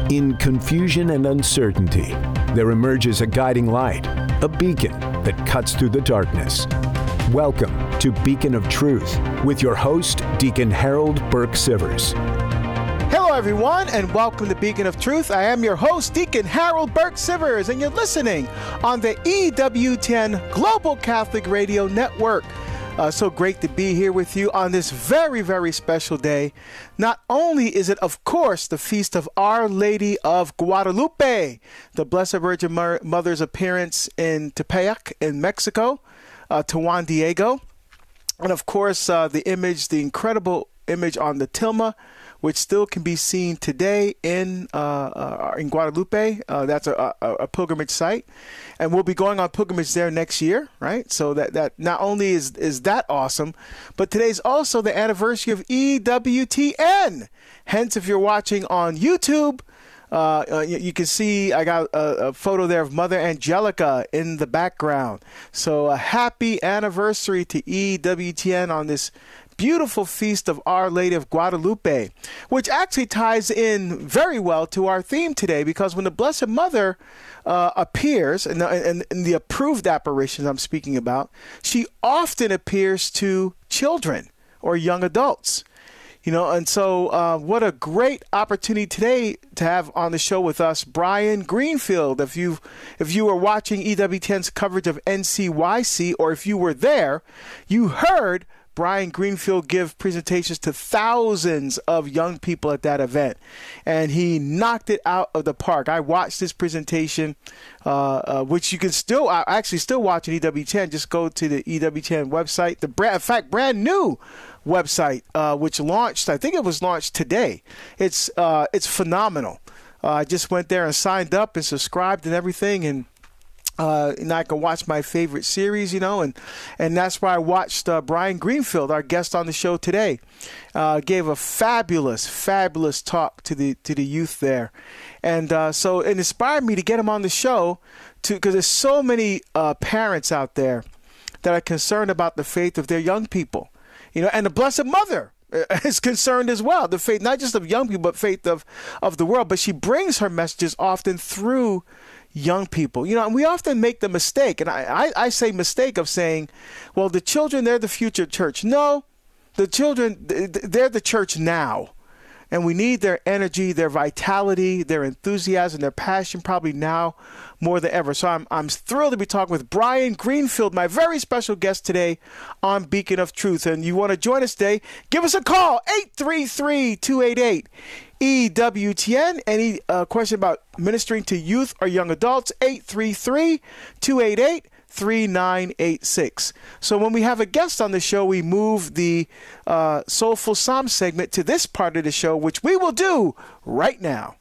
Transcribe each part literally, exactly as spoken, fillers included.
In confusion and uncertainty, there emerges a guiding light, a beacon that cuts through the darkness. Welcome to Beacon of Truth with your host, Deacon Harold Burke Sivers. Hello, everyone, and welcome to Beacon of Truth. I am your host, Deacon Harold Burke Sivers, and you're listening on the E W ten Global Catholic Radio Network. Uh, so great to be here with you on this very, very special day. Not only is it, of course, the feast of Our Lady of Guadalupe, the Blessed Virgin Mother's appearance in Tepeyac in Mexico, uh, to Juan Diego, and of course, uh, the image, the incredible image on the tilma, which still can be seen today in uh, uh, in Guadalupe. Uh, that's a, a, a pilgrimage site, and we'll be going on pilgrimage there next year, right? So that, that not only is is that awesome, but today's also the anniversary of E W T N. Hence, if you're watching on YouTube, uh, uh, you, you can see I got a, a photo there of Mother Angelica in the background. So a happy anniversary to E W T N on this beautiful feast of Our Lady of Guadalupe, which actually ties in very well to our theme today, because when the Blessed Mother uh, appears, and, and, and the approved apparitions I'm speaking about, she often appears to children or young adults. You know, and so uh, what a great opportunity today to have on the show with us Brian Greenfield. If you if you were watching E W T N's coverage of N C Y C, or if you were there, you heard Brian Greenfield give presentations to thousands of young people at that event, and he knocked it out of the park. I watched this presentation, uh, uh, which you can still I actually still watch at E W T N. Just go to the E W T N website, the brand, in fact, brand new website, uh, which launched. I think it was launched today. It's uh, it's phenomenal. Uh, I just went there and signed up and subscribed and everything, and. Uh, and I can watch my favorite series, you know, and, and that's why I watched uh, Brian Greenfield, our guest on the show today, uh, gave a fabulous, fabulous talk to the to the youth there, and uh, so it inspired me to get him on the show, to because there's so many uh, parents out there that are concerned about the faith of their young people, you know, and the Blessed Mother is concerned as well, the faith not just of young people, but faith of of the world. But she brings her messages often through young people, you know, and we often make the mistake, and I, I, I say mistake of saying, well, the children, they're the future church. No, the children, they're the church now. And we need their energy, their vitality, their enthusiasm, their passion, probably now more than ever. So I'm I'm thrilled to be talking with Brian Greenfield, my very special guest today on Beacon of Truth. And you want to join us today, give us a call, eight three three, two eight eight, E W T N. Any uh, question about ministering to youth or young adults, eight three three, two eight eight, three nine eight six. So when we have a guest on the show, we move the uh, Soulful Psalm segment to this part of the show, which we will do right now.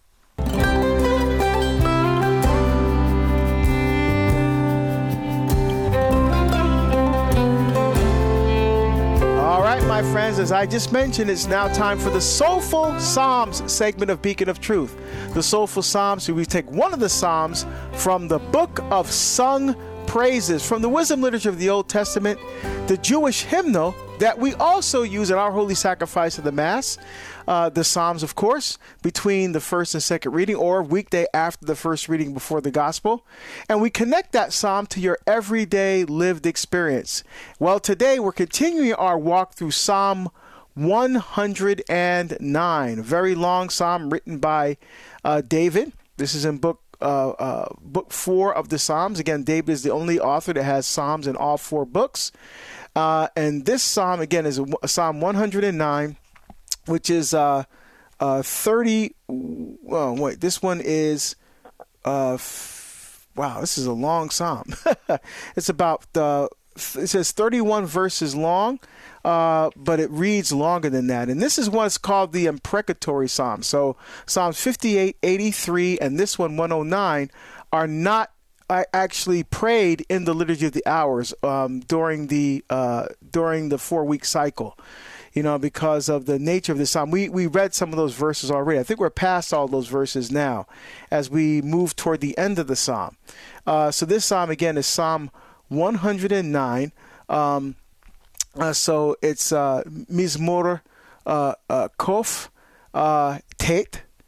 All right, my friends, as I just mentioned, it's now time for the Soulful Psalms segment of Beacon of Truth. The Soulful Psalms, we take one of the Psalms from the Book of Sung Praises, from the wisdom literature of the Old Testament, the Jewish hymnal that we also use in our holy sacrifice of the Mass, uh, the Psalms, of course, between the first and second reading, or weekday after the first reading before the Gospel. And we connect that Psalm to your everyday lived experience. Well, today we're continuing our walk through Psalm one hundred nine, a very long psalm written by uh, David. This is in book Uh, uh, book four of the Psalms. Again, David is the only author that has Psalms in all four books. Uh, and this Psalm, again, is a, a Psalm one hundred nine, which is uh, uh, thirty. Oh, wait, this one is, uh, f- wow, this is a long Psalm. It's about, uh, it says thirty-one verses long. Uh, but it reads longer than that. And this is what's called the imprecatory Psalm. So Psalms fifty-eight, eighty-three, and this one, one oh nine, are not actually prayed in the Liturgy of the Hours um, during the uh, during the four-week cycle, you know, because of the nature of the Psalm. We, we read some of those verses already. I think we're past all those verses now as we move toward the end of the Psalm. Uh, so this Psalm, again, is Psalm one hundred nine. Um, Uh, so it's uh, Mizmor uh, uh, Kof uh, Tet,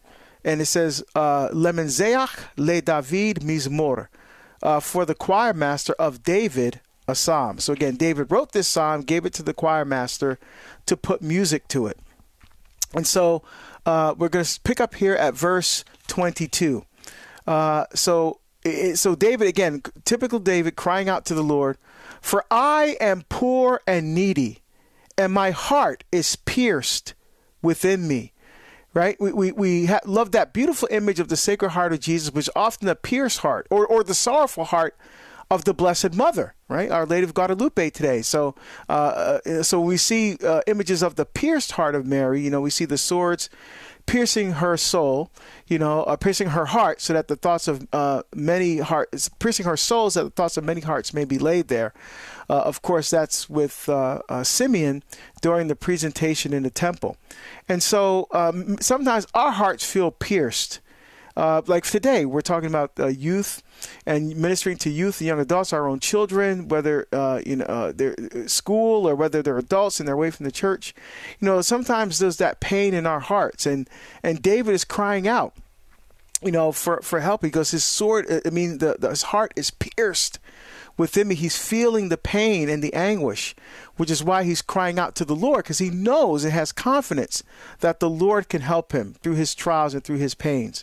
and it says, uh, Lemenzeach le David mizmor, uh, for the choir master of David, a psalm. So again, David wrote this psalm, gave it to the choir master to put music to it. And so uh, we're going to pick up here at verse twenty-two. Uh, so, it, so David, again, typical David crying out to the Lord, for I am poor and needy, and my heart is pierced within me. Right? We we, we ha- love that beautiful image of the Sacred Heart of Jesus, which is often the pierced heart or, or the sorrowful heart of the Blessed Mother, right? Our Lady of Guadalupe today. So uh, so we see uh, images of the pierced heart of Mary. You know, we see the swords piercing her soul, you know, uh, piercing her heart so that the thoughts of uh, many hearts, piercing her soul so that the thoughts of many hearts may be laid there. Uh, of course, that's with uh, uh, Simeon during the presentation in the temple. And so um, sometimes our hearts feel pierced. Uh, like today, we're talking about uh, youth and ministering to youth and young adults, our own children, whether uh, you know uh, they're school or whether they're adults and they're away from the church. You know, sometimes there's that pain in our hearts, and and David is crying out, you know, for for help because his sword. I mean, the, the his heart is pierced within me. He's feeling the pain and the anguish, which is why he's crying out to the Lord, because he knows and has confidence that the Lord can help him through his trials and through his pains.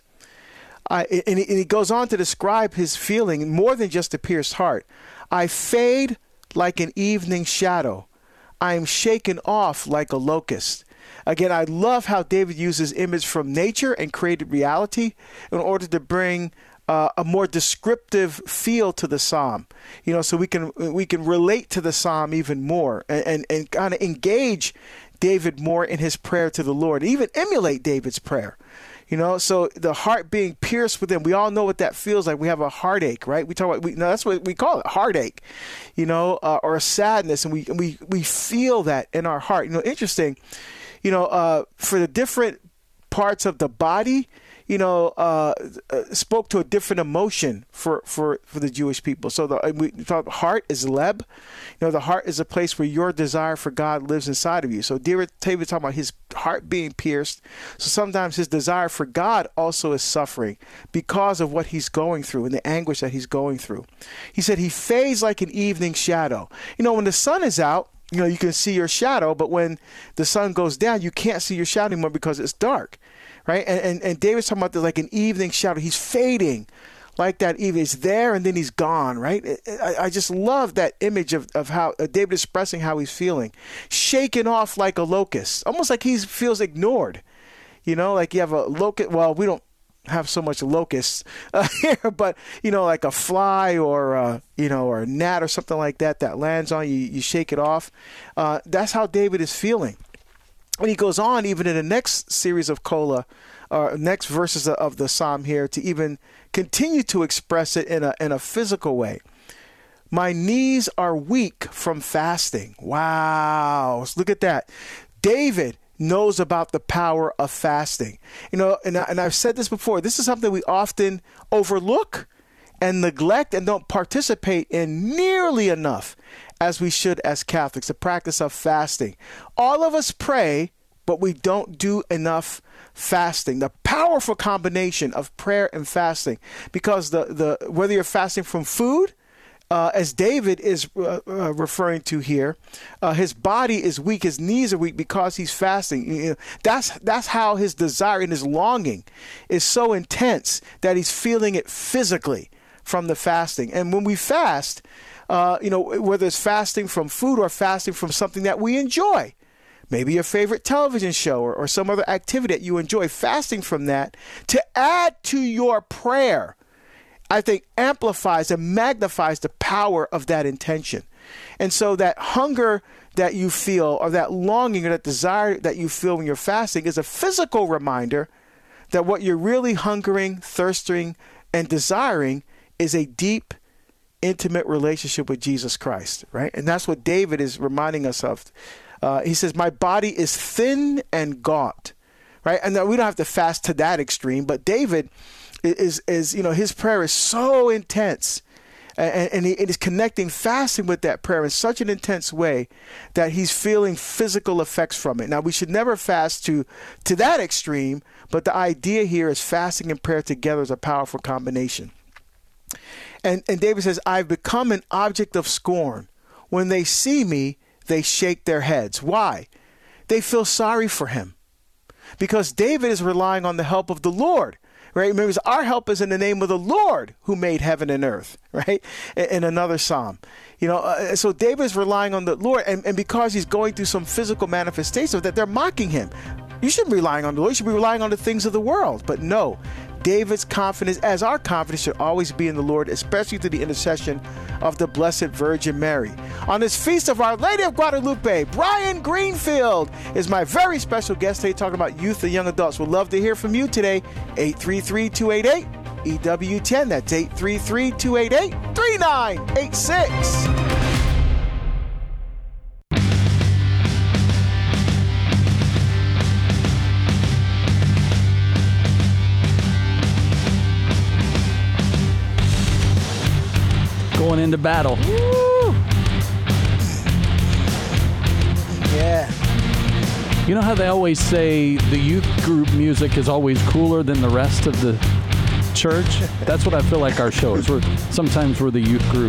Uh, and, he, and he goes on to describe his feeling more than just a pierced heart. I fade like an evening shadow. I am shaken off like a locust. Again, I love how David uses image from nature and created reality in order to bring uh, a more descriptive feel to the psalm. You know, so we can we can relate to the psalm even more and, and, and kind of engage David more in his prayer to the Lord, and even emulate David's prayer. You know, so the heart being pierced within, we all know what that feels like. We have a heartache, right? We talk about, we, no, that's what we call it, heartache, you know, uh, or a sadness. And we, we, we feel that in our heart. You know, interesting, you know, uh, for the different parts of the body, you know, uh, uh, spoke to a different emotion for, for, for the Jewish people. So the we thought heart is leb. You know, the heart is a place where your desire for God lives inside of you. So David talking about his heart being pierced. So sometimes his desire for God also is suffering because of what he's going through and the anguish that he's going through. He said he fades like an evening shadow. You know, when the sun is out, you know, you can see your shadow, but when the sun goes down, you can't see your shadow anymore because it's dark. Right. And, and, and David's talking about this like an evening shadow. He's fading like that evening. He's there and then he's gone. Right. I, I just love that image of, of how uh, David expressing how he's feeling, shaken off like a locust, almost like he feels ignored. You know, like you have a locust. Well, we don't have so much locusts uh, here, but, you know, like a fly or, uh, you know, or a gnat or something like that that lands on you, you shake it off. Uh, that's how David is feeling. And he goes on even in the next series of Kola, or uh, next verses of the psalm here, to even continue to express it in a in a physical way. My knees are weak from fasting. Wow. Look at that. David knows about the power of fasting. You know, and, I, and I've said this before, this is something we often overlook and neglect and don't participate in nearly enough as we should as Catholics, the practice of fasting. All of us pray, but we don't do enough fasting. The powerful combination of prayer and fasting, because the, the whether you're fasting from food, uh, as David is uh, uh, referring to here, uh, his body is weak, his knees are weak because he's fasting. You know, that's that's how his desire and his longing is so intense that he's feeling it physically from the fasting. And when we fast, Uh, you know, whether it's fasting from food or fasting from something that we enjoy, maybe your favorite television show or, or some other activity that you enjoy, fasting from that to add to your prayer, I think amplifies and magnifies the power of that intention. And so that hunger that you feel, or that longing or that desire that you feel when you're fasting, is a physical reminder that what you're really hungering, thirsting, and desiring is a deep, intimate relationship with Jesus Christ, right? And that's what David is reminding us of. Uh, he says, my body is thin and gaunt, right? And we don't have to fast to that extreme, but David is, is, you know, his prayer is so intense And, and he and he's connecting fasting with that prayer in such an intense way that he's feeling physical effects from it. Now, we should never fast to, to that extreme, but the idea here is fasting and prayer together is a powerful combination. And, and David says, I've become an object of scorn. When they see me, they shake their heads. Why? They feel sorry for him because David is relying on the help of the Lord. Right? Remember, our help is in the name of the Lord who made heaven and earth, right? In, in another psalm. You know, uh, so David is relying on the Lord, and, and because he's going through some physical manifestation of that, they're mocking him. You shouldn't be relying on the Lord. You should be relying on the things of the world. But no, David's confidence, as our confidence, should always be in the Lord, especially through the intercession of the Blessed Virgin Mary. On this feast of Our Lady of Guadalupe, Brian Greenfield is my very special guest today, talking about youth and young adults. We'd love to hear from you today. eight three three, two eight eight, E W ten. That's eight three three, two eight eight, three nine eight six. Going into battle. Woo! Yeah. You know how they always say the youth group music is always cooler than the rest of the church? That's what I feel like our show is. We're, sometimes we're the youth group.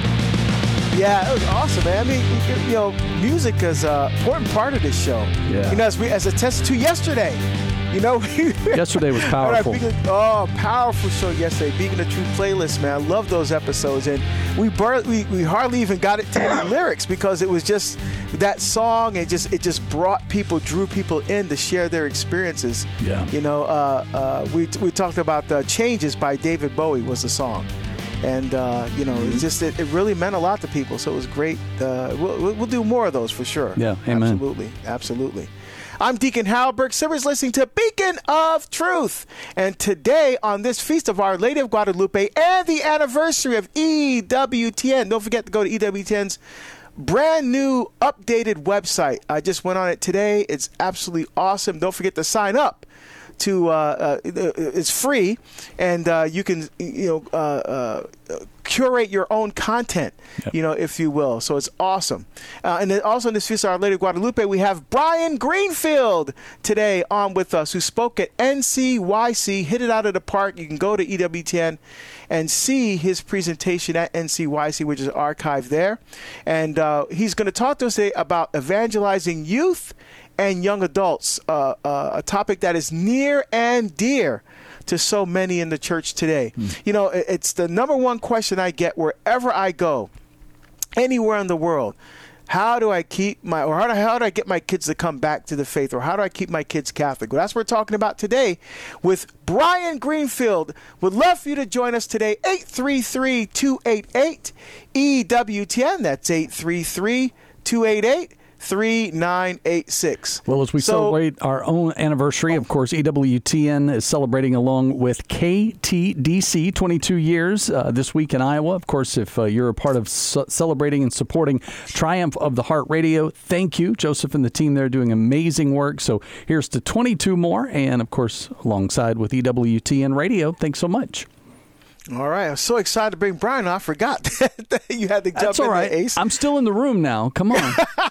Yeah, it was awesome, man. I mean, you know, music is an important part of this show. Yeah. You know, as we as attested to yesterday. You know, yesterday was powerful. Oh, powerful show yesterday. Beacon of Truth playlist, man. I love those episodes, and we bar- we we hardly even got it to any lyrics because it was just that song, and just it just brought people, drew people in to share their experiences. Yeah. You know, uh, uh, we we talked about the Changes by David Bowie was the song. And, uh, you know, it just it, it really meant a lot to people. So it was great. Uh, we'll, we'll do more of those for sure. Yeah, amen. Absolutely. Absolutely. I'm Deacon Harold Burke-Sivers, listening to Beacon of Truth. And today, on this Feast of Our Lady of Guadalupe and the anniversary of E W T N, don't forget to go to E W T N's brand new updated website. I just went on it today. It's absolutely awesome. Don't forget to sign up. To uh, uh, it's free, and uh, you can you know uh, uh, curate your own content, yep. you know, if you will. So it's awesome. Uh, and then also in this Feast of Our Lady of Guadalupe, we have Brian Greenfield today on with us, who spoke at N C Y C. Hit it out of the park. You can go to E W T N and see his presentation at N C Y C, which is archived there. And uh, he's going to talk to us today about evangelizing youth and young adults, uh, uh, a topic that is near and dear to so many in the church today. Mm. You know, it's the number one question I get wherever I go, anywhere in the world. How do I keep my, or how do, how do I get my kids to come back to the faith, or how do I keep my kids Catholic? Well, that's what we're talking about today with Brian Greenfield. Would love for you to join us today, eight three three, two eight eight, E W T N. That's eight three three, two eight eight, three nine eight six. Well, as we so, celebrate our own anniversary, of course, E W T N is celebrating along with K T D C twenty-two years uh, this week in Iowa. Of course, if uh, you're a part of ce- celebrating and supporting Triumph of the Heart Radio, thank you. Joseph and the team there doing amazing work. So here's to twenty-two more, and of course, alongside with E W T N Radio. Thanks so much. All right. I'm so excited to bring Brian on. I forgot that you had to jump That's all in right. there, Ace. I'm still in the room now. Come on.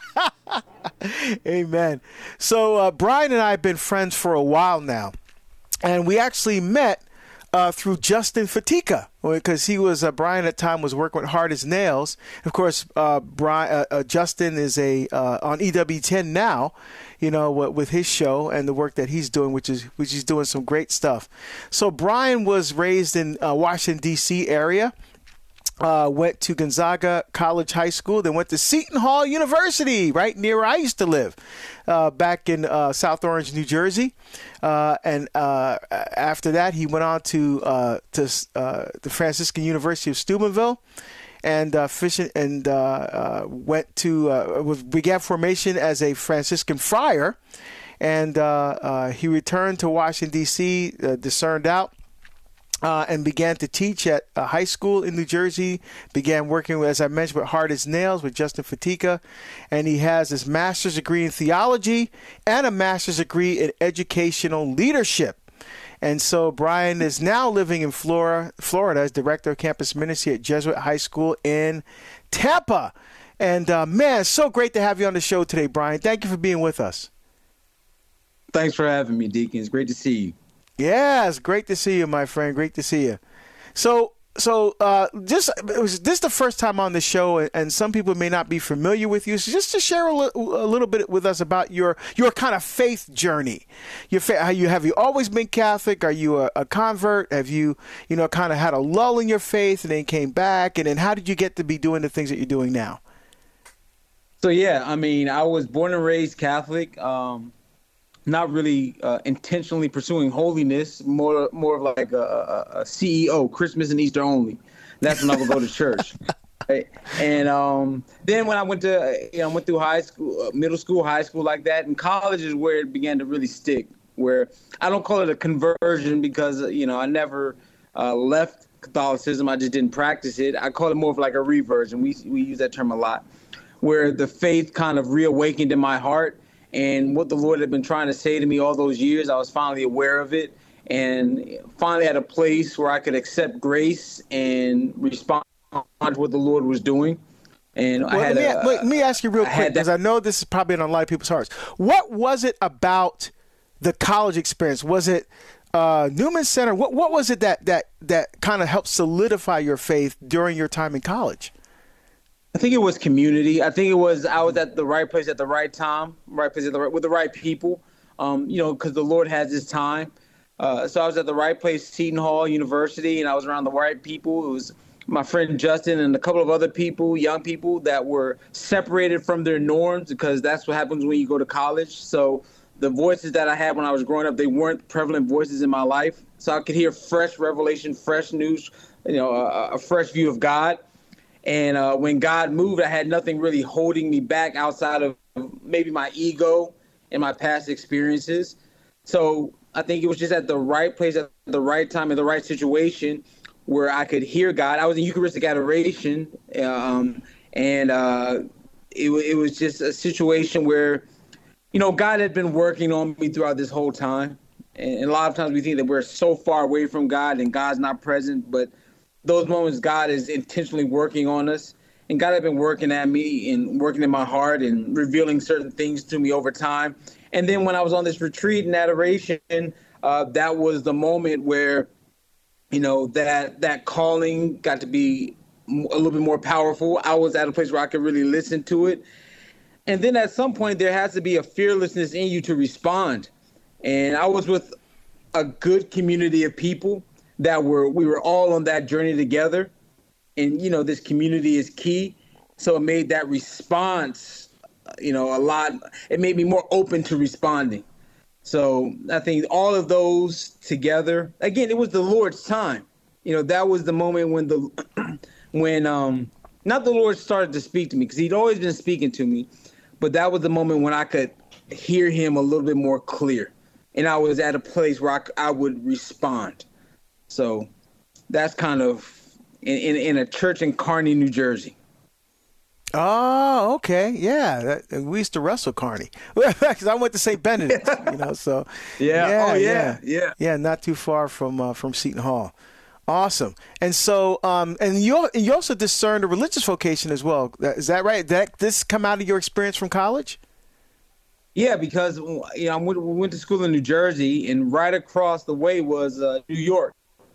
Amen. So uh, Brian and I have been friends for a while now, and we actually met uh, through Justin Fatica, because he was uh, Brian at the time was working with Hard as Nails. Of course, uh, Brian uh, uh, Justin is a uh, on E W ten now, you know, with his show and the work that he's doing, which is which he's doing some great stuff. So Brian was raised in uh, Washington D C area. Uh, went to Gonzaga College High School, then went to Seton Hall University, right near where I used to live, uh, back in uh, South Orange, New Jersey. Uh, and uh, after that, he went on to uh, to uh, the Franciscan University of Steubenville, and uh, fishing, and uh, uh, went to uh, was, began formation as a Franciscan friar, and uh, uh, he returned to Washington D C, uh, discerned out. Uh, and began to teach at a high school in New Jersey, began working, with, as I mentioned, with Hard as Nails, with Justin Fatica. And he has his master's degree in theology and a master's degree in educational leadership. And so Brian is now living in Florida, Florida as director of campus ministry at Jesuit High School in Tampa. And uh, man, it's so great to have you on the show today, Brian. Thank you for being with us. Thanks for having me, Deacon. It's great to see you. Yeah, it's great to see you, my friend. Great to see you. So, so uh, just it was this the first time on the show, and some people may not be familiar with you. So, just to share a, li- a little bit with us about your your kind of faith journey. Your fa- how you have you always been Catholic? Are you a, a convert? Have you you know kind of had a lull in your faith and then came back? And then how did you get to be doing the things that you're doing now? So yeah, I mean, I was born and raised Catholic. Um, not really uh, intentionally pursuing holiness, more more of like a, a, a C E O, Christmas and Easter only. That's when I would go to church. Right? And um, then when I went to, you know, went through high school, uh, middle school, high school like that, and college is where it began to really stick. Where I don't call it a conversion because you know I never uh, left Catholicism. I just didn't practice it. I call it more of like a reversion. We we use that term a lot, where the faith kind of reawakened in my heart. And what the Lord had been trying to say to me all those years, I was finally aware of it, and finally at a place where I could accept grace and respond to what the Lord was doing. And well, I had let, me, a, let me ask you real quick, because I know this is probably on a lot of people's hearts. What was it about the college experience? Was it uh, Newman Center? What what was it that that that kind of helped solidify your faith during your time in college? I think it was community. I think it was I was at the right place at the right time, right place at the right, with the right people. Um, you know, because the Lord has His time. Uh, so I was at the right place, Seton Hall University, and I was around the right people. It was my friend Justin and a couple of other people, young people that were separated from their norms, because that's what happens when you go to college. So the voices that I had when I was growing up, they weren't prevalent voices in my life. So I could hear fresh revelation, fresh news, you know, a, a fresh view of God. And uh, when God moved, I had nothing really holding me back outside of maybe my ego and my past experiences. So I think it was just at the right place at the right time in the right situation where I could hear God. I was in Eucharistic adoration, um, and uh, it, it was just a situation where, you know, God had been working on me throughout this whole time. And, and a lot of times we think that we're so far away from God and God's not present, but those moments God is intentionally working on us, and God had been working at me and working in my heart and revealing certain things to me over time. And then when I was on this retreat in adoration, uh, that was the moment where, you know, that that calling got to be a little bit more powerful. I was at a place where I could really listen to it. And then at some point there has to be a fearlessness in you to respond. And I was with a good community of people that were, we were all on that journey together. And, you know, this community is key. So it made that response, you know, a lot, it made me more open to responding. So I think all of those together, again, it was the Lord's time. You know, that was the moment when the, when, um, not the Lord started to speak to me, because he'd always been speaking to me, but that was the moment when I could hear him a little bit more clear. And I was at a place where I, I would respond. So that's kind of in, in, in a church in Kearney, New Jersey. Oh, okay. Yeah. That, we used to wrestle Kearney because I went to Saint Benedict, you know, so. Yeah. yeah oh, yeah. yeah. Yeah. Yeah. Not too far from, uh, from Seton Hall. Awesome. And so, um, and you, you also discerned a religious vocation as well. Is that right? Did that, this come out of your experience from college? Yeah, because, you know, I went, we went to school in New Jersey, and right across the way was uh, New York.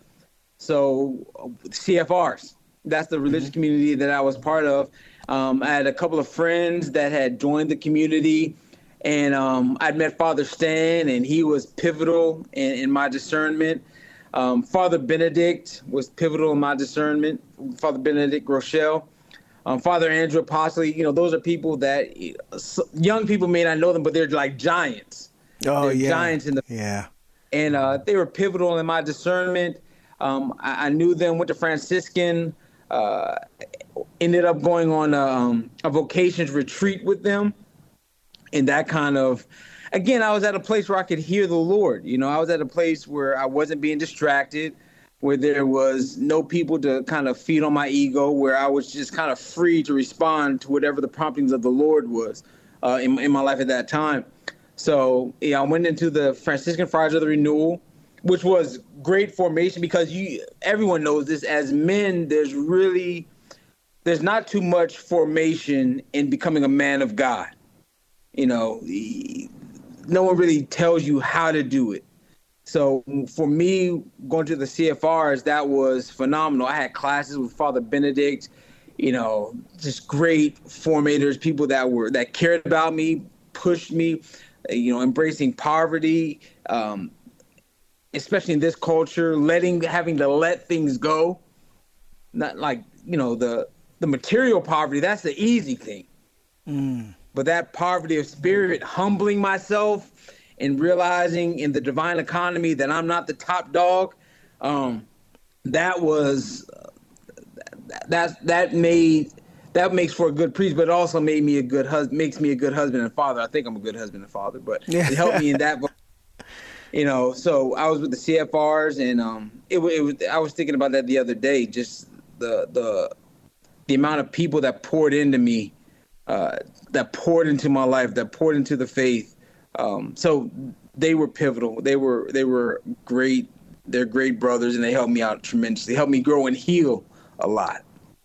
So C F Rs, that's the religious mm-hmm. community that I was part of. Um, I had a couple of friends that had joined the community, and um, I'd met Father Stan, and he was pivotal in, in my discernment. Um, Father Benedict was pivotal in my discernment, Father Benedict Rochelle. Um, Father Andrew Apostoli, you know, those are people that young people may not know them, but they're like giants. Oh, they're yeah. Giants in the yeah. And uh, they were pivotal in my discernment. Um, I, I knew them, went to Franciscan, uh, ended up going on a, um, a vocations retreat with them. And that kind of, again, I was at a place where I could hear the Lord. You know, I was at a place where I wasn't being distracted, where there was no people to kind of feed on my ego, where I was just kind of free to respond to whatever the promptings of the Lord was uh, in, in my life at that time. So, yeah, I went into the Franciscan Friars of the Renewal. which was great formation because you everyone knows this. As men, there's really there's not too much formation in becoming a man of God. You know, no one really tells you how to do it. So for me, going to the C F Rs, that was phenomenal. I had classes with Father Benedict, you know, just great formators, people that were that cared about me, pushed me, you know, embracing poverty, um, especially in this culture, letting having to let things go. Not like, you know, the the material poverty, that's the easy thing. Mm. But that poverty of spirit, humbling myself and realizing in the divine economy that I'm not the top dog, um, that was uh, that that made that makes for a good priest, but it also made me a good husband, makes me a good husband and father. I think I'm a good husband and father, but yeah. It helped me in that. You know, so I was with the C F Rs, and um, it, it was. I was thinking about that the other day. Just the the the amount of people that poured into me, uh, that poured into my life, that poured into the faith. Um, so they were pivotal. They were they were great. They're great brothers, and they helped me out tremendously. They helped me grow and heal a lot.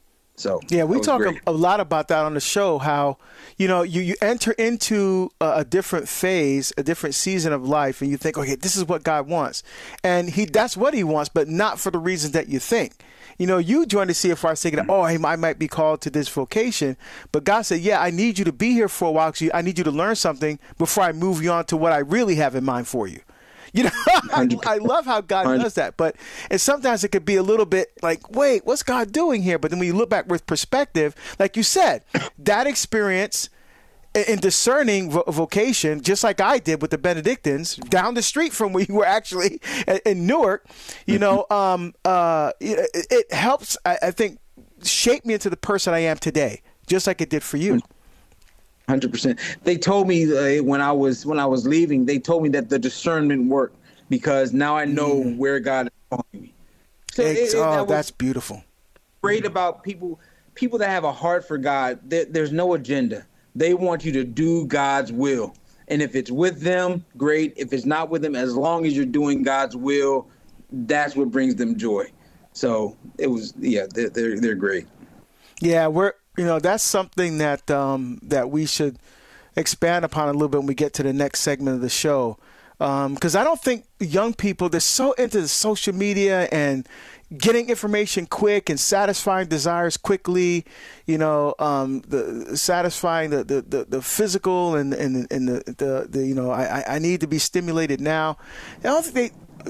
So yeah, we talk a, a lot about that on the show. How you know you, you enter into a, a different phase, a different season of life, and you think, okay, this is what God wants, and he that's what He wants, but not for the reasons that you think. You know, you joined the C F R thinking, oh, I might be called to this vocation. But God said, yeah, I need you to be here for a while because I need you to learn something before I move you on to what I really have in mind for you. You know, I, I love how God does that. But and sometimes it could be a little bit like, wait, what's God doing here? But then when you look back with perspective, like you said, that experience in discerning vo- vocation, just like I did with the Benedictines down the street from where you were actually in Newark, you know, um, uh, it, it helps, I, I think, shape me into the person I am today, just like it did for you. one hundred percent. They told me uh, when I was when I was leaving, they told me that the discernment worked because now I know mm. where God is calling me. So it, it, it, oh, that that's beautiful. Great about people, people that have a heart for God. There, there's no agenda. They want you to do God's will. And if it's with them, great. If it's not with them, as long as you're doing God's will, that's what brings them joy. So it was, yeah, they're they're, they're great. Yeah, we're, you know, that's something that um, that we should expand upon a little bit when we get to the next segment of the show. Because um, I don't think young people, they're so into the social media and getting information quick and satisfying desires quickly, you know, um, the satisfying the, the, the, the physical and and, and the, the, the, you know, I, I need to be stimulated now. I don't think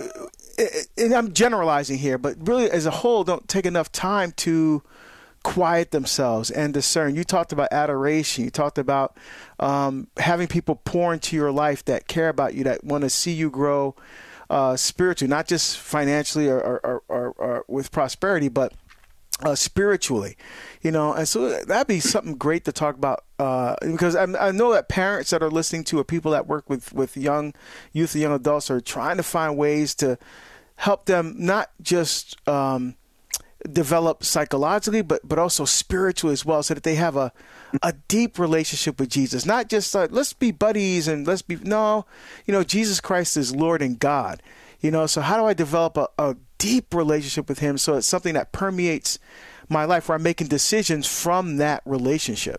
they, and I'm generalizing here, but really as a whole, don't take enough time to quiet themselves and discern. You talked about adoration. You talked about um, having people pour into your life that care about you, that want to see you grow uh, spiritually, not just financially or, or, or, or with prosperity, but uh, spiritually, you know. And so that'd be something great to talk about uh, because I, I know that parents that are listening to or people that work with, with young youth and young adults are trying to find ways to help them not just um, develop psychologically, but but also spiritually as well, so that they have a a deep relationship with Jesus. Not just uh, let's be buddies and let's be no, you know, Jesus Christ is Lord and God. You know, so how do I develop a, a deep relationship with Him so it's something that permeates my life, where I'm making decisions from that relationship?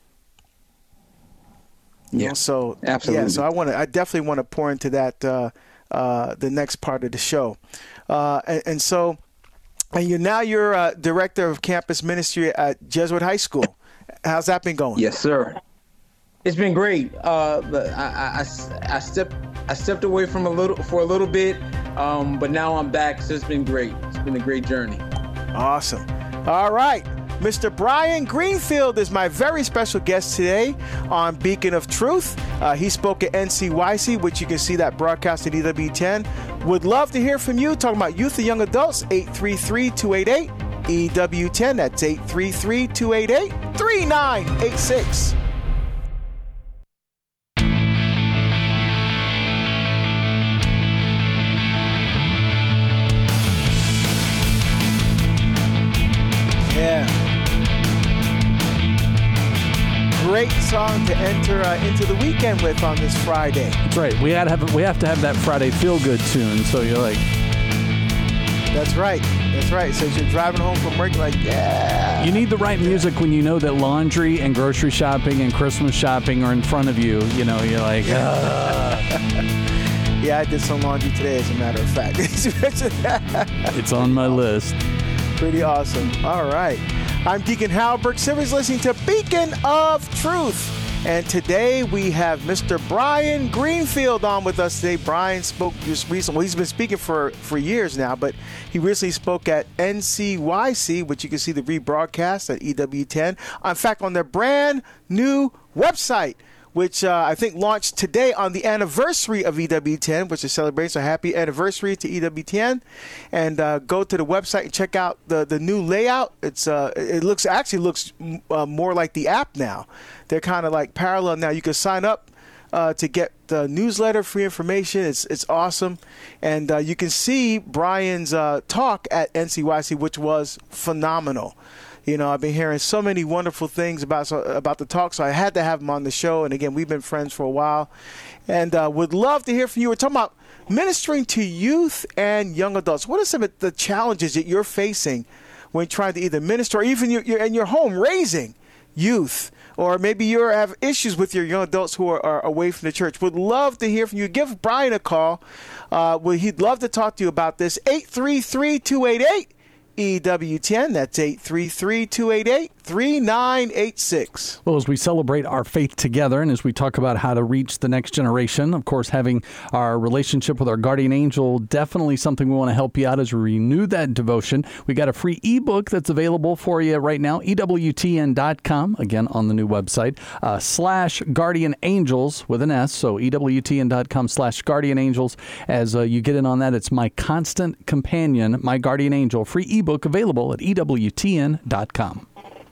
You yeah. know, so absolutely. Yeah. So I want to. I definitely want to pour into that uh, uh, the next part of the show, uh, and, and so. And you now you're uh, director of campus ministry at Jesuit High School. How's that been going? Yes, sir. It's been great. Uh, I, I, I stepped I stepped away from a little for a little bit, um, but now I'm back. So it's been great. It's been a great journey. Awesome. All right. Mister Brian Greenfield is my very special guest today on Beacon of Truth. Uh, he spoke at N C Y C, which you can see that broadcast at E W ten. Would love to hear from you talking about youth and young adults. eight three three, two eight eight, E W ten. That's eight three three, two eight eight, three nine eight six. Yeah. Great song to enter uh, into the weekend with on this Friday. That's right. We gotta have we have to have that Friday feel good tune. So you're like, that's right. That's right. So as you're driving home from work, you're like, yeah. You need the right music when you know that laundry and grocery shopping and Christmas shopping are in front of you. You know, you're like, ah. Yeah, I did some laundry today, as a matter of fact. It's on my list. Pretty awesome. All right. I'm Deacon Harold Burke-Sivers, listening to Beacon of Truth. And today we have Mister Brian Greenfield on with us today. Brian spoke just recently. Well, he's been speaking for, for years now, but he recently spoke at N C Y C, which you can see the rebroadcast at E W ten. In fact, on their brand new website, which uh, I think launched today on the anniversary of E W ten, which is celebrating. So happy anniversary to E W ten. And uh, go to the website and check out the, the new layout. It's uh, it looks actually looks uh, more like the app now. They're kind of like parallel now. You can sign up uh, to get the newsletter, free information. It's it's awesome. And uh, you can see Brian's uh, talk at N C Y C, which was phenomenal. You know, I've been hearing so many wonderful things about so, about the talk, so I had to have him on the show. And again, we've been friends for a while, and uh, would love to hear from you. We're talking about ministering to youth and young adults. What are some of the challenges that you're facing when trying to either minister or even you're, you're in your home raising youth? Or maybe you have issues with your young adults who are, are away from the church. Would love to hear from you. Give Brian a call. Uh, well, he'd love to talk to you about this. eight three three, two eight eight, E W ten. That's eight three three, two eight eight, three nine eight six. Well, as we celebrate our faith together and as we talk about how to reach the next generation, of course, having our relationship with our guardian angel, definitely something we want to help you out as we renew that devotion. We got a free ebook that's available for you right now, E W T N dot com, again, on the new website, uh, slash guardian angels with an S, so E W T N dot com slash guardian angels. As uh, you get in on that, it's My Constant Companion, My Guardian Angel, free ebook available at E W T N dot com.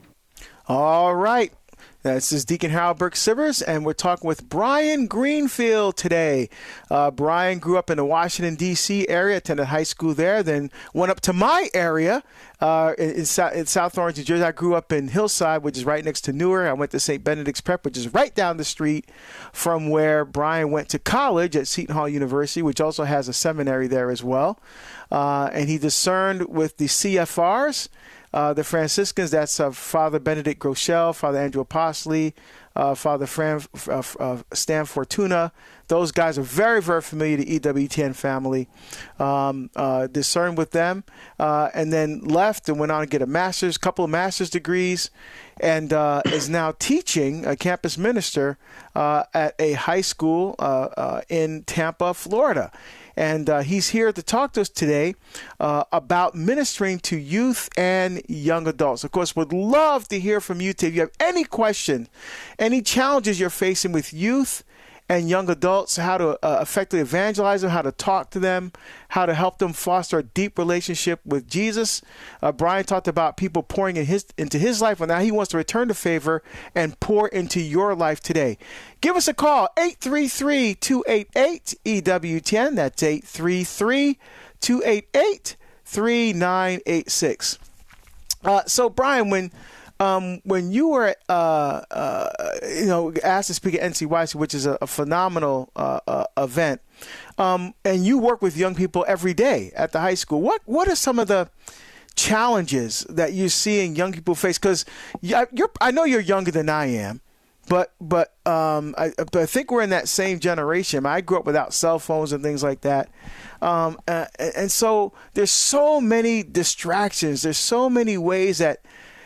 All right. This is Deacon Harold Burke-Sivers, and we're talking with Brian Greenfield today. Uh, Brian grew up in the Washington, D C area, attended high school there, then went up to my area uh, in, in, South, in South Orange, New Jersey. I grew up in Hillside, which is right next to Newark. I went to Saint Benedict's Prep, which is right down the street from where Brian went to college at Seton Hall University, which also has a seminary there as well. Uh, and he discerned with the C F Rs. Uh, the Franciscans, that's uh, Father Benedict Groeschel, Father Andrew Apostoli, uh, Father Fran, uh, uh, Stan Fortuna. Those guys are very, very familiar to E W T N family. Um, uh, discerned with them, uh, and then left and went on to get a master's, couple of master's degrees, and uh, is now teaching, a campus minister uh, at a high school uh, uh, in Tampa, Florida. And uh, he's here to talk to us today uh, about ministering to youth and young adults. Of course, would love to hear from you today. If you have any question, any challenges you're facing with youth and young adults, how to uh, effectively evangelize them, how to talk to them, how to help them foster a deep relationship with Jesus. Uh, Brian talked about people pouring in his, into his life, and now he wants to return the favor and pour into your life today. Give us a call, eight three three, two eight eight, E W ten. That's eight three three, two eight eight, three nine eight six. Uh, so, Brian, when Um, when you were, uh, uh, you know, asked to speak at N C Y C, which is a, a phenomenal uh, uh, event, um, and you work with young people every day at the high school, what what are some of the challenges that you're seeing young people face? Because you're, I know you're younger than I am, but but um, I, but I think we're in that same generation. I grew up without cell phones and things like that, um, uh, and so there's so many distractions. There's so many ways that.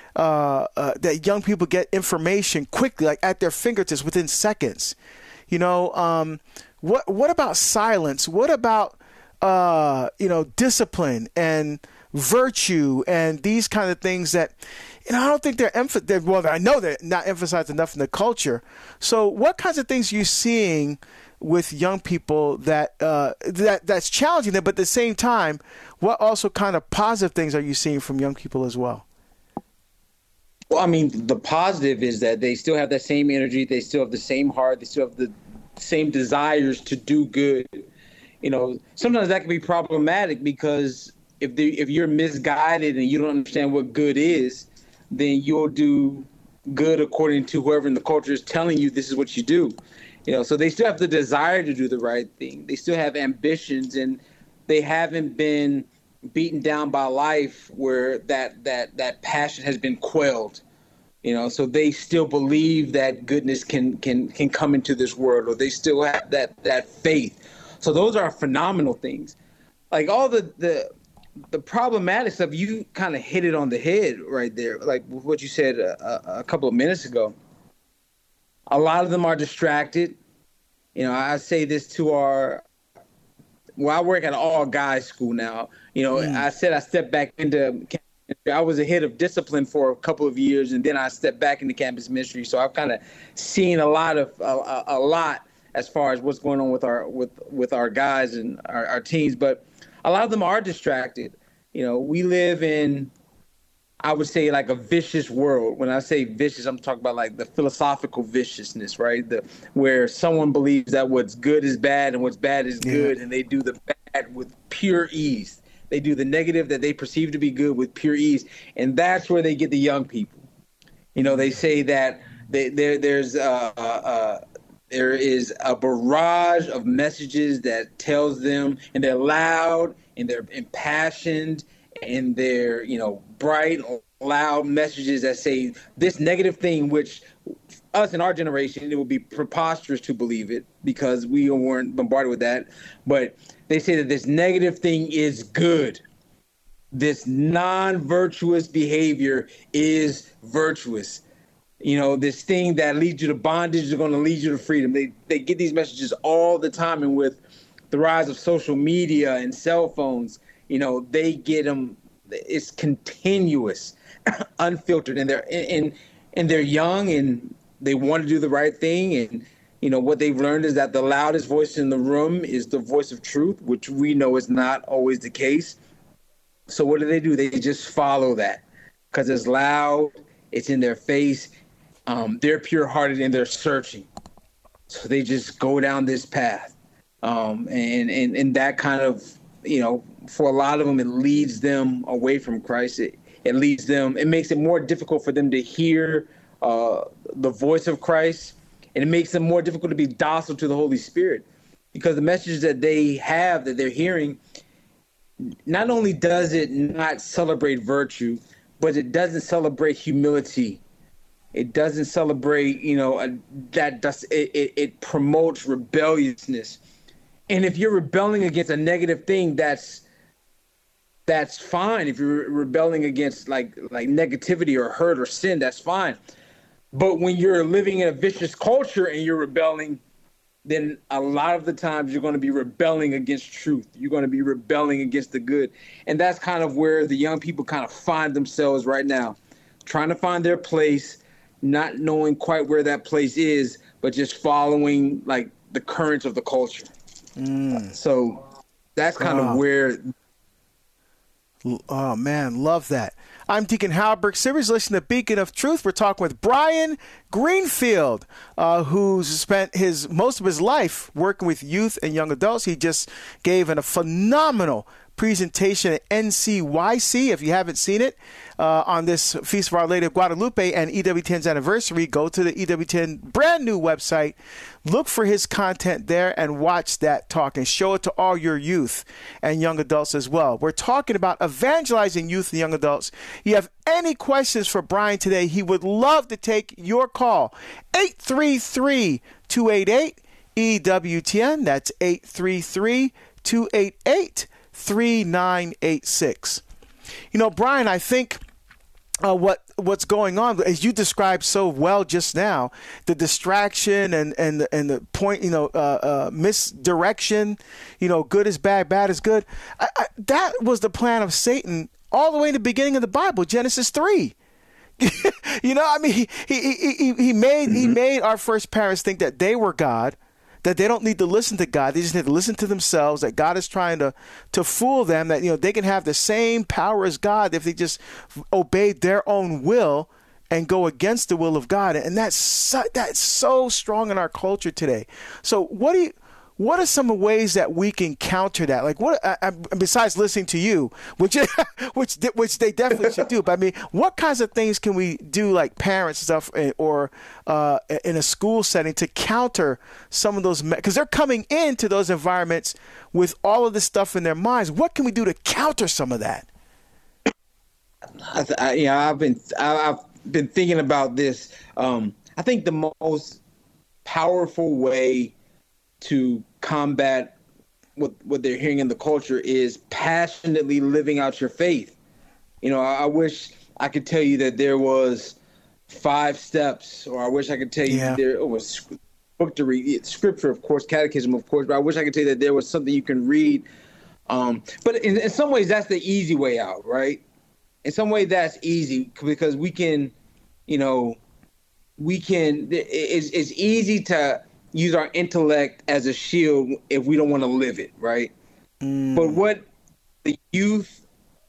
Uh, uh, that young people get information quickly, like at their fingertips within seconds. You know, um, what what about silence? What about uh, you know, discipline and virtue and these kind of things that, you know, I don't think they're emphasized. Well, I know they're not emphasized enough in the culture. So, what kinds of things are you seeing with young people that uh, that that's challenging them, but at the same time, what also kind of positive things are you seeing from young people as well? Well, I mean, the positive is that they still have that same energy. They still have the same heart. They still have the same desires to do good. You know, sometimes that can be problematic because if they, if you're misguided and you don't understand what good is, then you'll do good according to whoever in the culture is telling you this is what you do. You know, so they still have the desire to do the right thing. They still have ambitions, and they haven't been beaten down by life where that that that passion has been quelled. You know, so they still believe that goodness can can can come into this world, or they still have that that faith. So those are phenomenal things. Like all the the the problematic stuff, you kind of hit it on the head right there. Like what you said a, a couple of minutes ago. A lot of them are distracted. You know, I say this to our, well, I work at an all guys school now. You know, mm. I said I stepped back into, I was a head of discipline for a couple of years, and then I stepped back into campus ministry. So I've kind of seen a lot of, a, a lot as far as what's going on with our, with, with our guys and our, our teams. But a lot of them are distracted. You know, we live in, I would say, like a vicious world. When I say vicious, I'm talking about like the philosophical viciousness, right? The where someone believes that what's good is bad and what's bad is good, yeah. and they do the bad with pure ease. They do the negative that they perceive to be good with pure ease, and that's where they get the young people. You know, they say that they, there there's uh, uh, uh, there is a barrage of messages that tells them, and they're loud and they're impassioned. And they're, you know, bright, loud messages that say this negative thing, which us in our generation, it would be preposterous to believe it because we weren't bombarded with that. But they say that this negative thing is good. This non-virtuous behavior is virtuous. You know, this thing that leads you to bondage is going to lead you to freedom. They they get these messages all the time. And with the rise of social media and cell phones, you know, they get them. It's continuous, unfiltered, and they're and and they're young and they want to do the right thing. And you know what they've learned is that the loudest voice in the room is the voice of truth, which we know is not always the case. So what do they do? They just follow that because it's loud, it's in their face. Um, they're pure-hearted and they're searching, so they just go down this path, um, and and and that kind of, you know, for a lot of them, it leads them away from Christ. It, it leads them, it makes it more difficult for them to hear uh, the voice of Christ. And it makes them more difficult to be docile to the Holy Spirit because the messages that they have, that they're hearing, not only does it not celebrate virtue, but it doesn't celebrate humility. It doesn't celebrate, you know, a, that does, it, it, it promotes rebelliousness. And if you're rebelling against a negative thing, that's that's fine. If you're rebelling against like like negativity or hurt or sin, that's fine. But when you're living in a vicious culture and you're rebelling, then a lot of the times you're going to be rebelling against truth. You're going to be rebelling against the good. And that's kind of where the young people kind of find themselves right now, trying to find their place, not knowing quite where that place is, but just following like the currents of the culture. Mm. So that's kind oh. of where. Oh, man, love that. I'm Deacon Harold Burke-Sivers, listening to Beacon of Truth. We're talking with Brian Greenfield, uh, who's spent his most of his life working with youth and young adults. He just gave an, a phenomenal presentation at N C Y C. If you haven't seen it, uh, on this Feast of Our Lady of Guadalupe and E W ten's anniversary, go to the E W ten brand new website, look for his content there, and watch that talk and show it to all your youth and young adults as well. We're talking about evangelizing youth and young adults. You have any questions for Brian today, he would love to take your call. eight three three, two eight eight, E W T N. That's eight three three, two eight eight, three nine eight six. You know, Brian, I think uh, what what's going on, as you described so well just now, the distraction and and the, and the point, you know, uh, uh, misdirection, you know, good is bad, bad is good. I, I, that was the plan of Satan all the way in the beginning of the Bible, Genesis three. You know, I mean, he he he, he made mm-hmm. he made our first parents think that they were God, that they don't need to listen to God. They just need to listen to themselves, that God is trying to, to fool them, that, you know, they can have the same power as God if they just obeyed their own will and go against the will of God. And that's so, that's so strong in our culture today. So what do you what are some ways that we can counter that? Like, what I, I, besides listening to you, which which which they definitely should do. But I mean, what kinds of things can we do, like parents and stuff, or uh, in a school setting, to counter some of those? Because they're coming into those environments with all of this stuff in their minds. What can we do to counter some of that? I, I, you know, I've been I, I've been thinking about this. Um, I think the most powerful way to combat what what they're hearing in the culture is passionately living out your faith. You know, I, I wish I could tell you that there was five steps, or I wish I could tell you yeah. that there was book to read, scripture, of course, catechism, of course, but I wish I could tell you that there was something you can read. Um, but in, in some ways, that's the easy way out, right? In some way, that's easy because we can, you know, we can, it's, it's easy to use our intellect as a shield if we don't want to live it, right? Mm. But what the youth,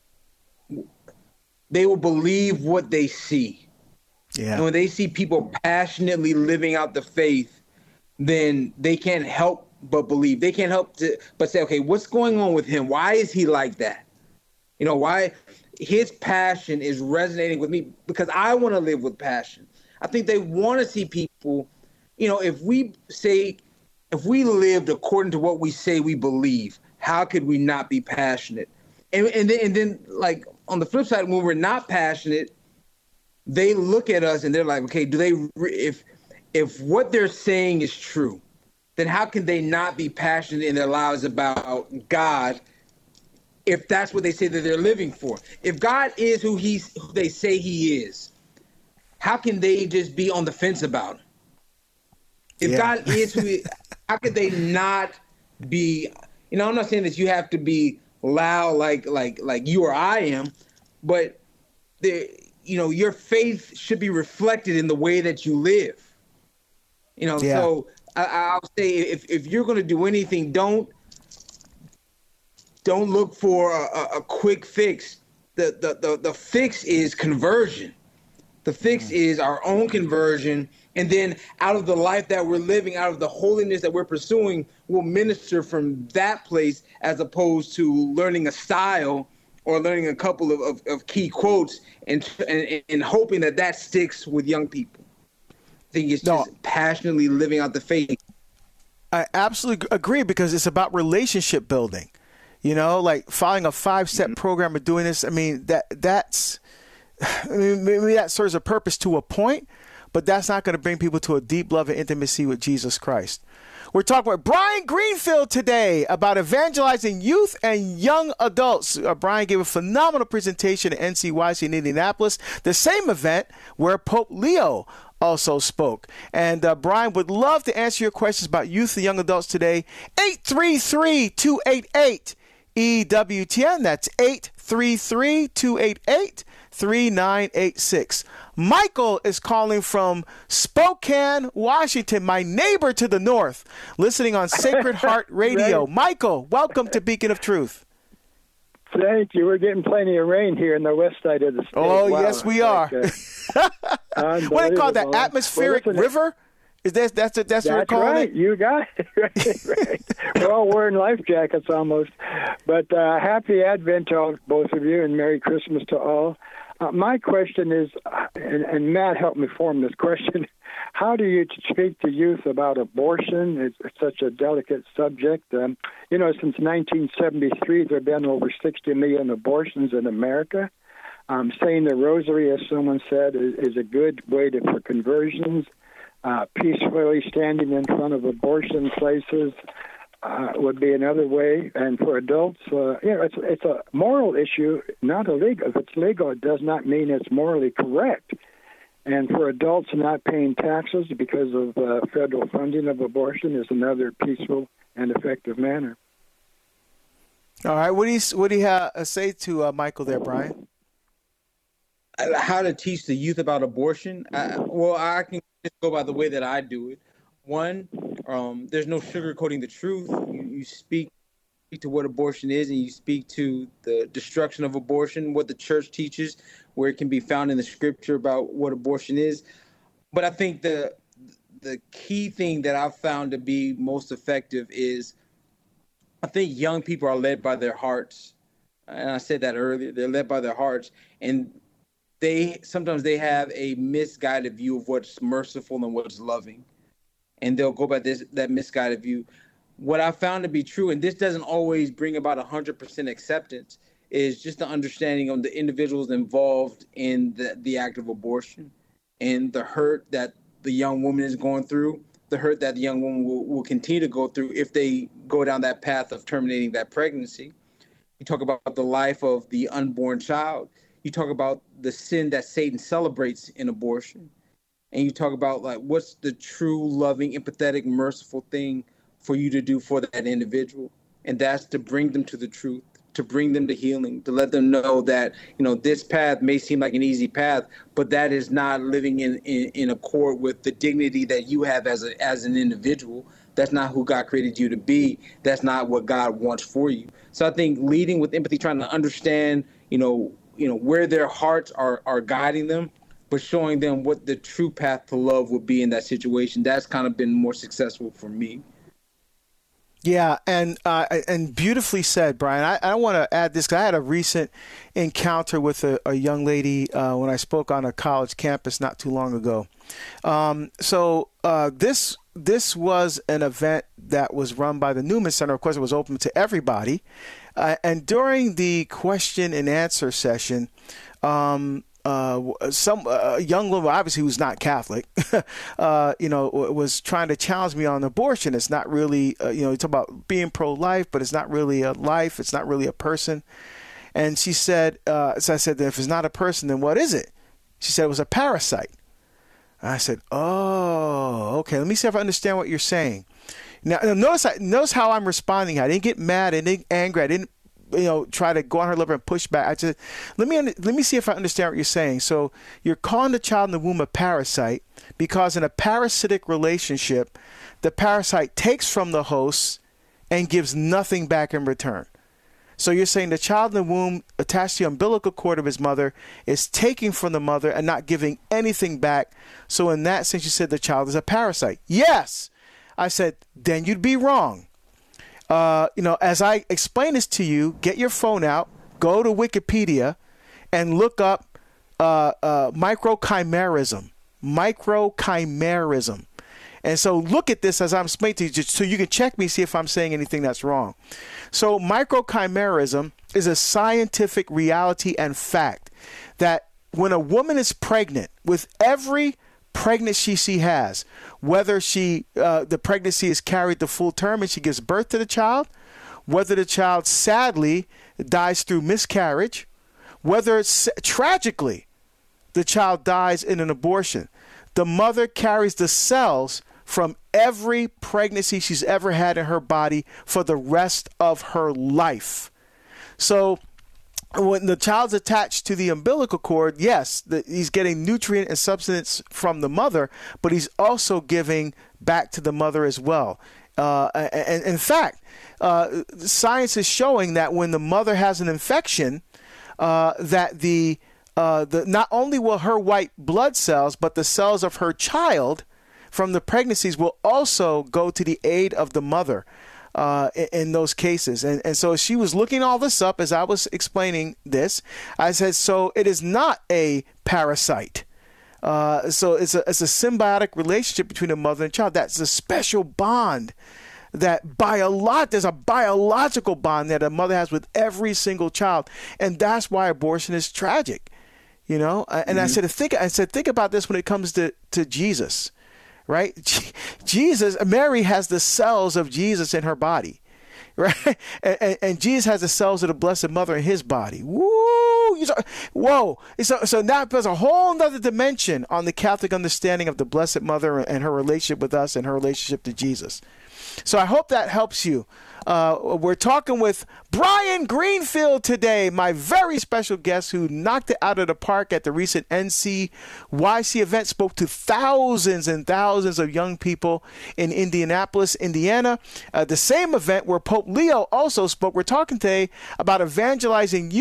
they will believe what they see. Yeah. And when they see people passionately living out the faith, then they can't help but believe. They can't help to, but say, okay, what's going on with him? Why is he like that? You know, why his passion is resonating with me, because I want to live with passion. I think they want to see people, you know, if we say, if we lived according to what we say we believe, how could we not be passionate? And, and, then, and then, like, on the flip side, when we're not passionate, they look at us and they're like, okay, do they, if, if what they're saying is true, then how can they not be passionate in their lives about God if that's what they say that they're living for? If God is who he's, who they say he is, how can they just be on the fence about him? If yeah. God is who he, how could they not be, you know, I'm not saying that you have to be loud like like like you or I am, but the you know, your faith should be reflected in the way that you live. You know, yeah. so I, I'll say if, if you're going to do anything, don't don't look for a, a quick fix. The, the the the fix is conversion. The fix mm. is our own conversion, and then out of the life that we're living, out of the holiness that we're pursuing, we'll minister from that place, as opposed to learning a style or learning a couple of, of, of key quotes and, and and hoping that that sticks with young people. I think it's just no. passionately living out the faith. I absolutely agree, because it's about relationship building. You know, like following a five-step mm-hmm. program of doing this. I mean, that that's, I mean, maybe that serves a purpose to a point, but that's not going to bring people to a deep love and intimacy with Jesus Christ. We're talking with Brian Greenfield today about evangelizing youth and young adults. Uh, Brian gave a phenomenal presentation at N C Y C in Indianapolis, the same event where Pope Leo also spoke. And uh, Brian would love to answer your questions about youth and young adults today. eight three three, two eight eight, E W T N. That's eight three three, two eight eight, three nine eight six. Michael is calling from Spokane, Washington, my neighbor to the north, listening on Sacred Heart Radio. Right. Michael, welcome to Beacon of Truth. Thank you. We're getting plenty of rain here in the west side of the state. Oh, wow. yes, we are. Like, uh, what do they call that? Atmospheric well, river? Is that that's that's, that's what we're calling right. it? You got it. Right, right. We're all wearing life jackets almost. But uh, happy Advent to all, both of you, and Merry Christmas to all. Uh, my question is, uh, and, and Matt helped me form this question, how do you speak to youth about abortion? It's, it's such a delicate subject. Um, you know, since nineteen seventy-three, there have been over sixty million abortions in America. Um, saying the rosary, as someone said, is, is a good way to, for conversions. Uh, peacefully standing in front of abortion places uh, would be another way. And for adults, uh, you know, it's it's a moral issue, not illegal. If it's legal, it does not mean it's morally correct. And for adults, not paying taxes because of uh, federal funding of abortion is another peaceful and effective manner. All right, what do you what do you have to say to uh, Michael there, Brian? How to teach the youth about abortion? I, well, I can just go by the way that I do it. One, um, there's no sugarcoating the truth. You, you speak, speak to what abortion is, and you speak to the destruction of abortion, what the church teaches, where it can be found in the scripture about what abortion is. But I think the the key thing that I've found to be most effective is I think young people are led by their hearts. And I said that earlier. They're led by their hearts. And they sometimes they have a misguided view of what's merciful and what's loving. And they'll go by this that misguided view. What I found to be true, and this doesn't always bring about one hundred percent acceptance, is just the understanding of the individuals involved in the, the act of abortion and the hurt that the young woman is going through, the hurt that the young woman will, will continue to go through if they go down that path of terminating that pregnancy. You talk about the life of the unborn child. You talk about the sin that Satan celebrates in abortion. And you talk about, like, what's the true, loving, empathetic, merciful thing for you to do for that individual. And that's to bring them to the truth, to bring them to healing, to let them know that, you know, this path may seem like an easy path, but that is not living in, in, in accord with the dignity that you have as a, as an individual. That's not who God created you to be. That's not what God wants for you. So I think leading with empathy, trying to understand, you know, you know, where their hearts are, are guiding them, but showing them what the true path to love would be in that situation. That's kind of been more successful for me. Yeah, and uh, and beautifully said, Brian. I, I want to add this because I had a recent encounter with a, a young lady uh, when I spoke on a college campus not too long ago. Um, so uh, this this was an event that was run by the Newman Center. Of course, it was open to everybody. Uh, and during the question and answer session, um, Uh, some uh, young woman, obviously who's not Catholic, uh, you know, was trying to challenge me on abortion. It's not really, uh, you know, you talk about being pro-life, but it's not really a life. It's not really a person. And she said, uh, so I said, if it's not a person, then what is it? She said it was a parasite. I said, oh, okay. Let me see if I understand what you're saying. Now, notice, I, notice how I'm responding. I didn't get mad. I didn't get angry. I didn't, you know, try to go on her level and push back. I just let me let me see if I understand what you're saying. So you're calling the child in the womb a parasite because in a parasitic relationship, the parasite takes from the host and gives nothing back in return. So you're saying the child in the womb attached to the umbilical cord of his mother is taking from the mother and not giving anything back. So in that sense, you said the child is a parasite. Yes. I said, then you'd be wrong. Uh, you know, as I explain this to you, get your phone out, go to Wikipedia, and look up uh, uh, microchimerism. Microchimerism. And so look at this as I'm explaining to you, just so you can check me, see if I'm saying anything that's wrong. So microchimerism is a scientific reality and fact that when a woman is pregnant, with every pregnancy she has, whether she uh, the pregnancy is carried the full term and she gives birth to the child, whether the child sadly dies through miscarriage, whether it's tragically the child dies in an abortion, the mother carries the cells from every pregnancy she's ever had in her body for the rest of her life. So when the child's attached to the umbilical cord, yes, the, he's getting nutrient and substance from the mother, but he's also giving back to the mother as well. Uh, and, and in fact, uh, science is showing that when the mother has an infection, uh, that the, uh, the not only will her white blood cells, but the cells of her child from the pregnancies will also go to the aid of the mother. Uh, in, in those cases. And, and so she was looking all this up as I was explaining this. I said, so it is not a parasite. Uh, so it's a, it's a symbiotic relationship between a mother and child. That's a special bond that biolo- there's a biological bond that a mother has with every single child. And that's why abortion is tragic. You know, and mm-hmm. I said, think, I said, think about this when it comes to, to Jesus. Right? Jesus, Mary has the cells of Jesus in her body, right? And, and, and Jesus has the cells of the Blessed Mother in his body. Woo! Whoa! So, so now there's a whole other dimension on the Catholic understanding of the Blessed Mother and her relationship with us and her relationship to Jesus. So I hope that helps you. Uh, we're talking with Brian Greenfield today, my very special guest who knocked it out of the park at the recent N C Y C event, spoke to thousands and thousands of young people in Indianapolis, Indiana. Uh, the same event where Pope Leo also spoke. We're talking today about evangelizing youth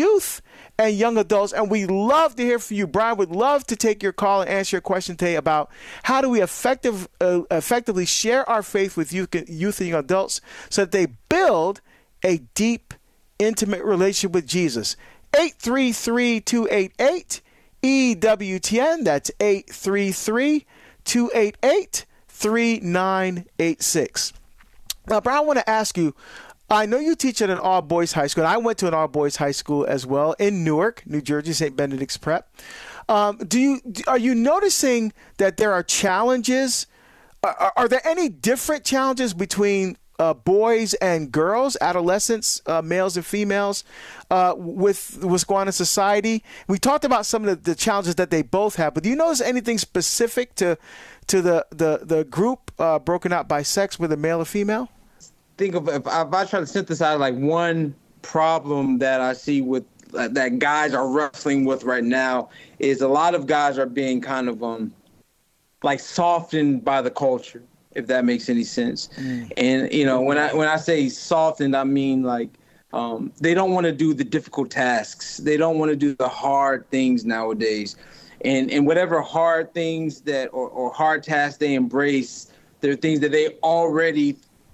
and young adults. And we love to hear from you. Brian would love to take your call and answer your question today about how do we effective, uh, effectively share our faith with youth, youth and young adults so that they build a deep, intimate relationship with Jesus. eight three three, two eight eight, E W T N. That's eight three three, two eight eight, three nine eight six. Now, Brian, I want to ask you, I know you teach at an all-boys high school, and I went to an all-boys high school as well in Newark, New Jersey, Saint Benedict's Prep. Um, do you are you noticing that there are challenges? Are, are there any different challenges between uh, boys and girls, adolescents, uh, males and females, uh, with what's going on in society? We talked about some of the, the challenges that they both have, but do you notice anything specific to to the the the group uh, broken out by sex, with a male or female? Think of if, if I try to synthesize like one problem that I see with uh, that guys are wrestling with right now is a lot of guys are being kind of um like softened by the culture, if that makes any sense. Mm. And you know, when I when I say softened, I mean like um they don't want to do the difficult tasks. They don't want to do the hard things nowadays. And and whatever hard things that or, or hard tasks they embrace, they're things that they already,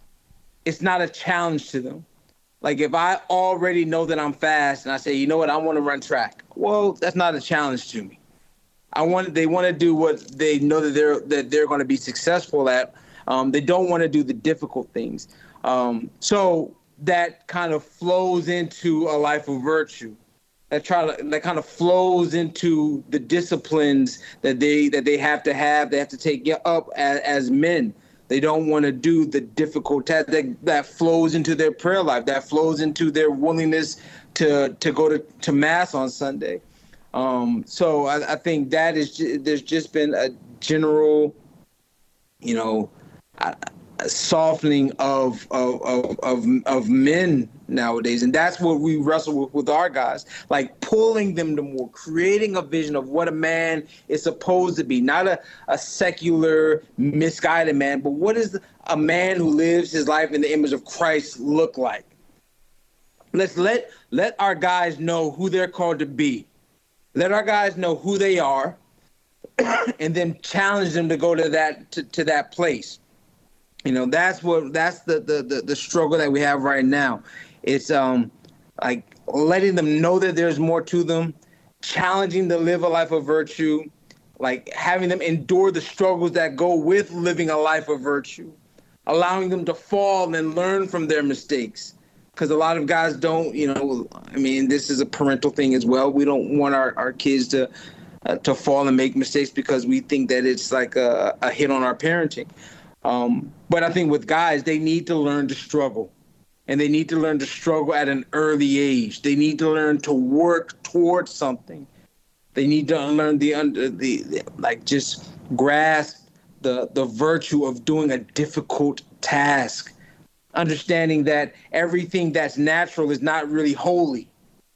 it's not a challenge to them. Like if I already know that I'm fast and I say, you know what, I want to run track. Well, that's not a challenge to me. I want they want to do what they know that they're that they're going to be successful at. Um, they don't want to do the difficult things. Um, so that kind of flows into a life of virtue. That try to that kind of flows into the disciplines that they that they have to have. They have to take up as, as men. They don't want to do the difficult task that, that flows into their prayer life, that flows into their willingness to to go to, to mass on Sunday. Um, so I, I think that is there's just been a general, you know, a, a softening of of, of of of men nowadays, and that's what we wrestle with with our guys, like pulling them to more, creating a vision of what a man is supposed to be, not a, a secular, misguided man, but what does a man who lives his life in the image of Christ look like? Let's let let our guys know who they're called to be. Let our guys know who they are, and then challenge them to go to that to, to that place. You know, that's what that's the, the the the struggle that we have right now. It's um like letting them know that there's more to them, challenging to live a life of virtue, like having them endure the struggles that go with living a life of virtue, allowing them to fall and learn from their mistakes. Because a lot of guys don't, you know, I mean, this is a parental thing as well. We don't want our, our kids to uh, to fall and make mistakes because we think that it's like a, a hit on our parenting. Um, but I think with guys, they need to learn to struggle. And they need to learn to struggle at an early age. They need to learn to work towards something. They need to learn the under the, the like just grasp the the virtue of doing a difficult task, understanding that everything that's natural is not really holy.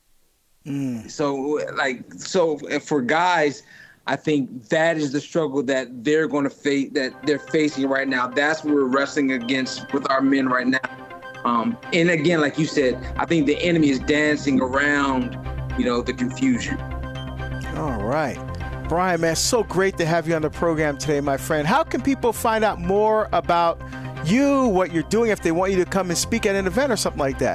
Mm. So like so for guys, I think that is the struggle that they're going to face, that they're facing right now. That's what we're wrestling against with our men right now. Um, and again, like you said, I think the enemy is dancing around, you know, the confusion. All right. Brian, man, so great to have you on the program today, my friend. How can people find out more about you, what you're doing, if they want you to come and speak at an event or something like that?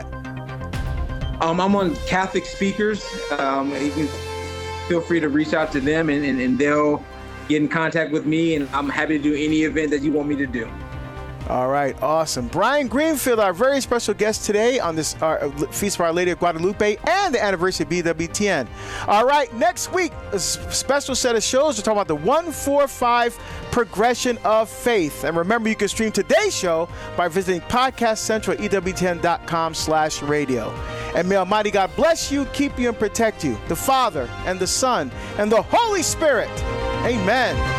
Um, I'm on Catholic Speakers. Um, you can feel free to reach out to them, and, and, and they'll get in contact with me, and I'm happy to do any event that you want me to do. All right, awesome. Brian Greenfield, our very special guest today on this uh, Feast of Our Lady of Guadalupe and the anniversary of B W T N. All right, next week, a special set of shows. We're talking about the one four five progression of faith. And remember, you can stream today's show by visiting Podcast Central at E W T N dot com slash radio. And may Almighty God bless you, keep you, and protect you, the Father and the Son and the Holy Spirit. Amen.